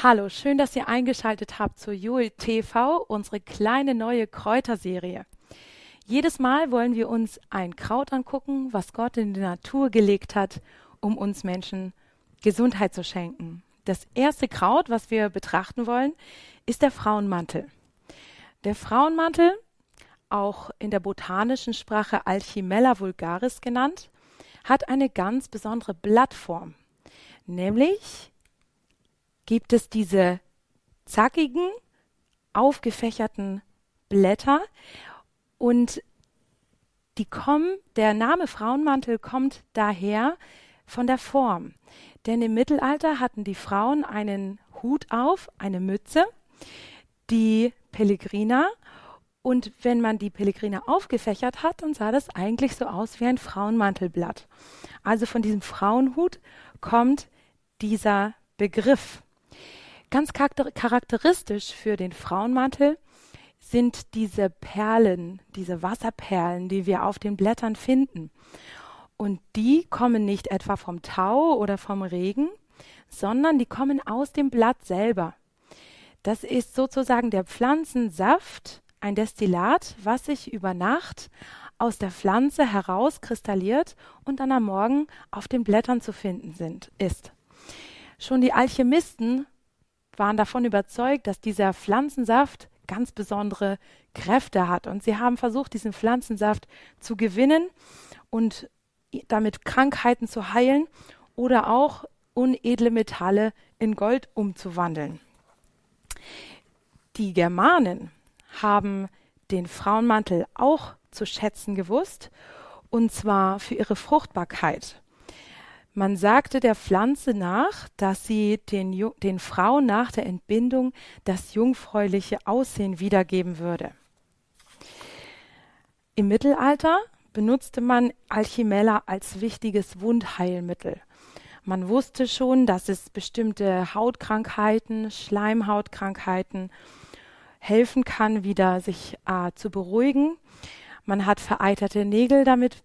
Hallo, schön, dass ihr eingeschaltet habt zur Joel TV, unsere kleine neue Kräuterserie. Jedes Mal wollen wir uns ein Kraut angucken, was Gott in die Natur gelegt hat, um uns Menschen Gesundheit zu schenken. Das erste Kraut, was wir betrachten wollen, ist der Frauenmantel. Der Frauenmantel, auch in der botanischen Sprache Alchimella vulgaris genannt, hat eine ganz besondere Blattform. Nämlich gibt es diese zackigen, aufgefächerten Blätter und der Name Frauenmantel kommt daher von der Form. Denn im Mittelalter hatten die Frauen einen Hut auf, eine Mütze, die Pellegrina. Und wenn man die Pellegrina aufgefächert hat, dann sah das eigentlich so aus wie ein Frauenmantelblatt. Also von diesem Frauenhut kommt dieser Begriff. Ganz charakteristisch für den Frauenmantel sind diese Perlen, diese Wasserperlen, die wir auf den Blättern finden. Und die kommen nicht etwa vom Tau oder vom Regen, sondern die kommen aus dem Blatt selber. Das ist sozusagen der Pflanzensaft, ein Destillat, was sich über Nacht aus der Pflanze herauskristalliert und dann am Morgen auf den Blättern zu finden ist. Schon die Alchemisten waren davon überzeugt, dass dieser Pflanzensaft ganz besondere Kräfte hat. Und sie haben versucht, diesen Pflanzensaft zu gewinnen und damit Krankheiten zu heilen oder auch unedle Metalle in Gold umzuwandeln. Die Germanen haben den Frauenmantel auch zu schätzen gewusst, und zwar für ihre Fruchtbarkeit. Man sagte der Pflanze nach, dass sie den Frauen nach der Entbindung das jungfräuliche Aussehen wiedergeben würde. Im Mittelalter benutzte man Alchimella als wichtiges Wundheilmittel. Man wusste schon, dass es bestimmte Hautkrankheiten, Schleimhautkrankheiten helfen kann, wieder sich zu beruhigen. Man hat vereiterte Nägel damit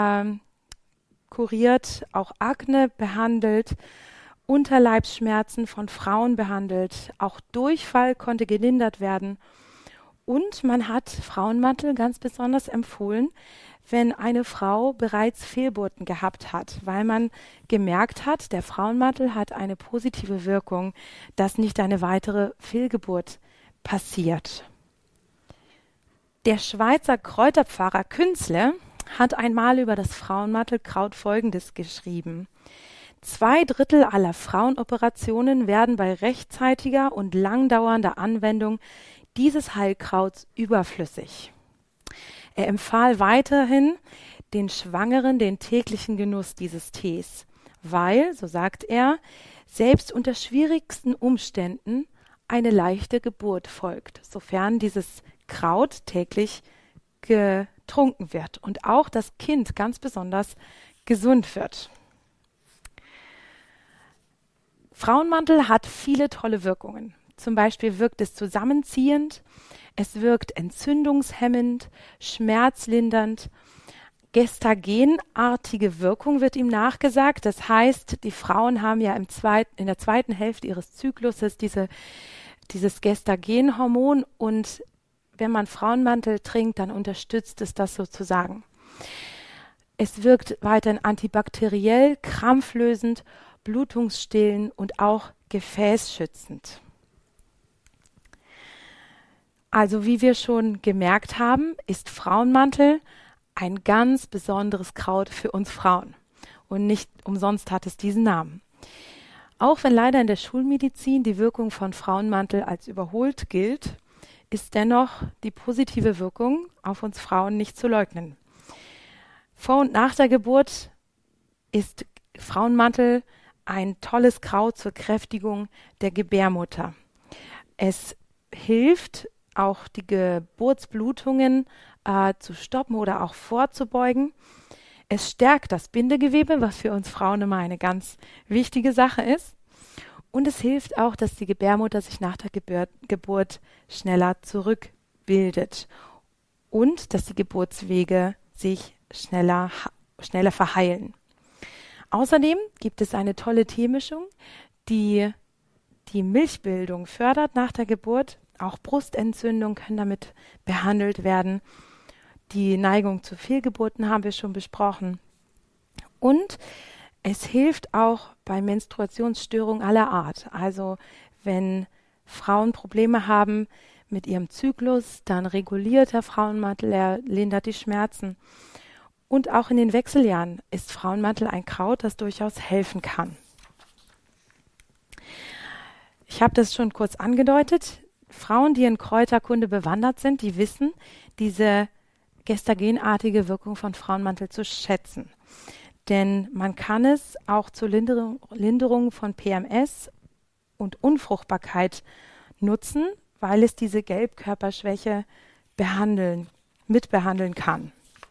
kuriert, auch Akne behandelt, Unterleibsschmerzen von Frauen behandelt, auch Durchfall konnte gelindert werden. Und man hat Frauenmantel ganz besonders empfohlen, wenn eine Frau bereits Fehlgeburten gehabt hat, weil man gemerkt hat, der Frauenmantel hat eine positive Wirkung, dass nicht eine weitere Fehlgeburt passiert. Der Schweizer Kräuterpfarrer Künzle hat einmal über das Frauenmantelkraut Folgendes geschrieben: 2/3 aller Frauenoperationen werden bei rechtzeitiger und langdauernder Anwendung dieses Heilkrauts überflüssig. Er empfahl weiterhin den Schwangeren den täglichen Genuss dieses Tees, weil, so sagt er, selbst unter schwierigsten Umständen eine leichte Geburt folgt, sofern dieses Kraut täglich getrunken wird und auch das Kind ganz besonders gesund wird. Frauenmantel hat viele tolle Wirkungen. Zum Beispiel wirkt es zusammenziehend, es wirkt entzündungshemmend, schmerzlindernd, gestagenartige Wirkung wird ihm nachgesagt. Das heißt, die Frauen haben ja in der zweiten Hälfte ihres Zykluses dieses Gestagenhormon, und wenn man Frauenmantel trinkt, dann unterstützt es das sozusagen. Es wirkt weiterhin antibakteriell, krampflösend, blutungsstillend und auch gefäßschützend. Also wie wir schon gemerkt haben, ist Frauenmantel ein ganz besonderes Kraut für uns Frauen. Und nicht umsonst hat es diesen Namen. Auch wenn leider in der Schulmedizin die Wirkung von Frauenmantel als überholt gilt, ist dennoch die positive Wirkung auf uns Frauen nicht zu leugnen. Vor und nach der Geburt ist Frauenmantel ein tolles Kraut zur Kräftigung der Gebärmutter. Es hilft auch, die Geburtsblutungen zu stoppen oder auch vorzubeugen. Es stärkt das Bindegewebe, was für uns Frauen immer eine ganz wichtige Sache ist. Und es hilft auch, dass die Gebärmutter sich nach der Geburt schneller zurückbildet und dass die Geburtswege sich schneller verheilen. Außerdem gibt es eine tolle Teemischung, die die Milchbildung fördert nach der Geburt. Auch Brustentzündungen können damit behandelt werden. Die Neigung zu Fehlgeburten haben wir schon besprochen. Und es hilft auch bei Menstruationsstörungen aller Art. Also wenn Frauen Probleme haben mit ihrem Zyklus, dann reguliert der Frauenmantel, er lindert die Schmerzen. Und auch in den Wechseljahren ist Frauenmantel ein Kraut, das durchaus helfen kann. Ich habe das schon kurz angedeutet. Frauen, die in Kräuterkunde bewandert sind, die wissen diese gestagenartige Wirkung von Frauenmantel zu schätzen. Denn man kann es auch zur Linderung von PMS und Unfruchtbarkeit nutzen, weil es diese Gelbkörperschwäche mitbehandeln kann.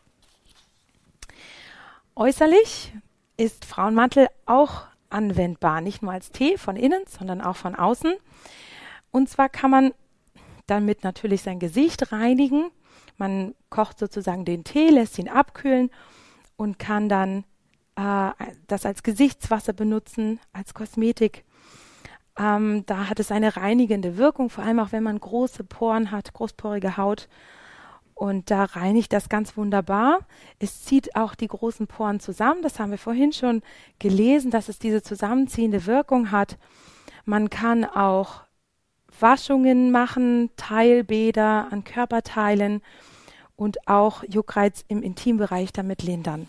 Äußerlich ist Frauenmantel auch anwendbar, nicht nur als Tee von innen, sondern auch von außen. Und zwar kann man damit natürlich sein Gesicht reinigen. Man kocht sozusagen den Tee, lässt ihn abkühlen und kann dann das als Gesichtswasser benutzen, als Kosmetik. Da hat es eine reinigende Wirkung, vor allem auch wenn man große Poren hat, großporige Haut. Und da reinigt das ganz wunderbar. Es zieht auch die großen Poren zusammen. Das haben wir vorhin schon gelesen, dass es diese zusammenziehende Wirkung hat. Man kann auch Waschungen machen, Teilbäder an Körperteilen und auch Juckreiz im Intimbereich damit lindern.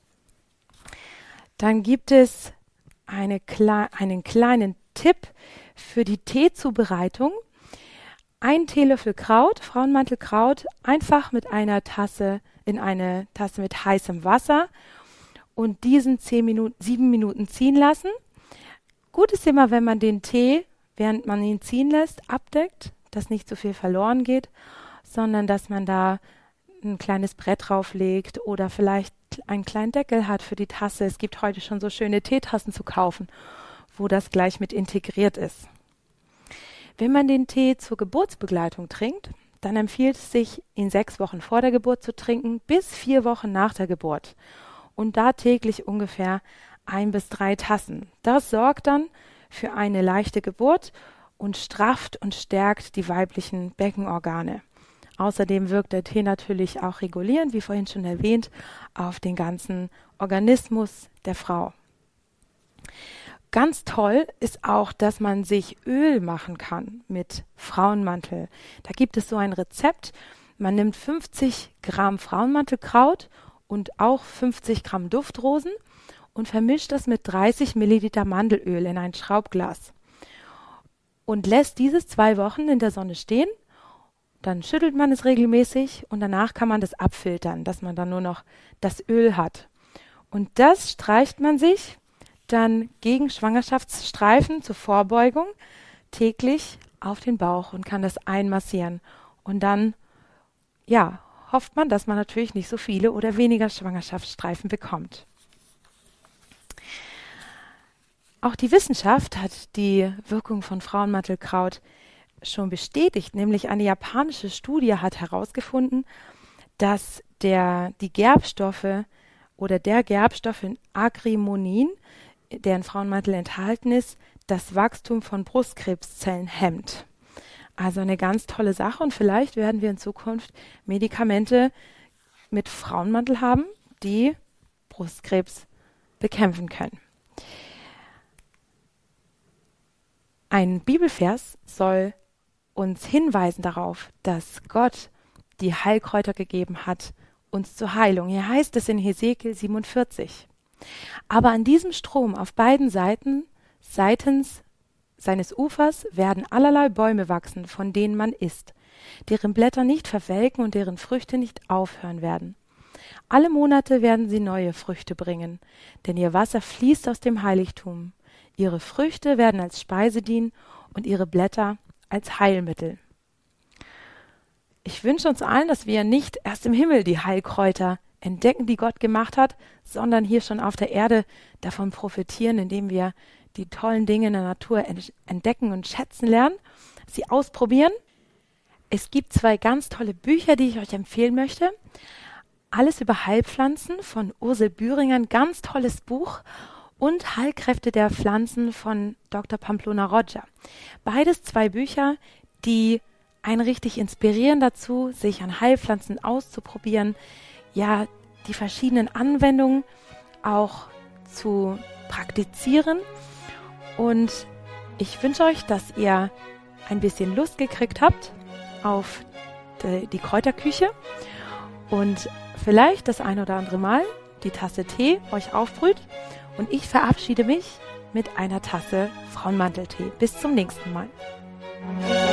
Dann gibt es einen kleinen Tipp für die Teezubereitung. Ein Teelöffel Kraut, Frauenmantelkraut, einfach mit einer Tasse in eine Tasse mit heißem Wasser und diesen 7 Minuten ziehen lassen. Gut ist immer, wenn man den Tee, während man ihn ziehen lässt, abdeckt, dass nicht so viel verloren geht, sondern dass man da ein kleines Brett drauflegt oder vielleicht einen kleinen Deckel hat für die Tasse. Es gibt heute schon so schöne Teetassen zu kaufen, wo das gleich mit integriert ist. Wenn man den Tee zur Geburtsbegleitung trinkt, dann empfiehlt es sich, ihn 6 Wochen vor der Geburt zu trinken, bis 4 Wochen nach der Geburt. Und da täglich ungefähr 1 bis 3 Tassen. Das sorgt dann für eine leichte Geburt und strafft und stärkt die weiblichen Beckenorgane. Außerdem wirkt der Tee natürlich auch regulierend, wie vorhin schon erwähnt, auf den ganzen Organismus der Frau. Ganz toll ist auch, dass man sich Öl machen kann mit Frauenmantel. Da gibt es so ein Rezept. Man nimmt 50 Gramm Frauenmantelkraut und auch 50 Gramm Duftrosen und vermischt das mit 30 Milliliter Mandelöl in ein Schraubglas und lässt dieses 2 Wochen in der Sonne stehen. Dann schüttelt man es regelmäßig und danach kann man das abfiltern, dass man dann nur noch das Öl hat. Und das streicht man sich dann gegen Schwangerschaftsstreifen zur Vorbeugung täglich auf den Bauch und kann das einmassieren. Und dann, ja, hofft man, dass man natürlich nicht so viele oder weniger Schwangerschaftsstreifen bekommt. Auch die Wissenschaft hat die Wirkung von Frauenmantelkraut schon bestätigt, nämlich eine japanische Studie hat herausgefunden, dass die Gerbstoffe oder der Gerbstoff in Agrimonin, der in Frauenmantel enthalten ist, das Wachstum von Brustkrebszellen hemmt. Also eine ganz tolle Sache und vielleicht werden wir in Zukunft Medikamente mit Frauenmantel haben, die Brustkrebs bekämpfen können. Ein Bibelvers soll uns hinweisen darauf, dass Gott die Heilkräuter gegeben hat, uns zur Heilung. Hier heißt es in Hesekiel 47. Aber an diesem Strom auf beiden seitens seines Ufers werden allerlei Bäume wachsen, von denen man isst, deren Blätter nicht verwelken und deren Früchte nicht aufhören werden. Alle Monate werden sie neue Früchte bringen, denn ihr Wasser fließt aus dem Heiligtum. Ihre Früchte werden als Speise dienen und ihre Blätter als Heilmittel. Ich wünsche uns allen, dass wir nicht erst im Himmel die Heilkräuter entdecken, die Gott gemacht hat, sondern hier schon auf der Erde davon profitieren, indem wir die tollen Dinge in der Natur entdecken und schätzen lernen, sie ausprobieren. Es gibt 2 ganz tolle Bücher, die ich euch empfehlen möchte. Alles über Heilpflanzen von Ursel Bühringer, ein ganz tolles Buch. und Heilkräfte der Pflanzen von Dr. Pamplona Roger. Beides 2 Bücher, die einen richtig inspirieren dazu, sich an Heilpflanzen auszuprobieren, ja, die verschiedenen Anwendungen auch zu praktizieren. Und ich wünsche euch, dass ihr ein bisschen Lust gekriegt habt auf die Kräuterküche und vielleicht das ein oder andere Mal die Tasse Tee euch aufbrüht. Und ich verabschiede mich mit einer Tasse Frauenmanteltee. Bis zum nächsten Mal.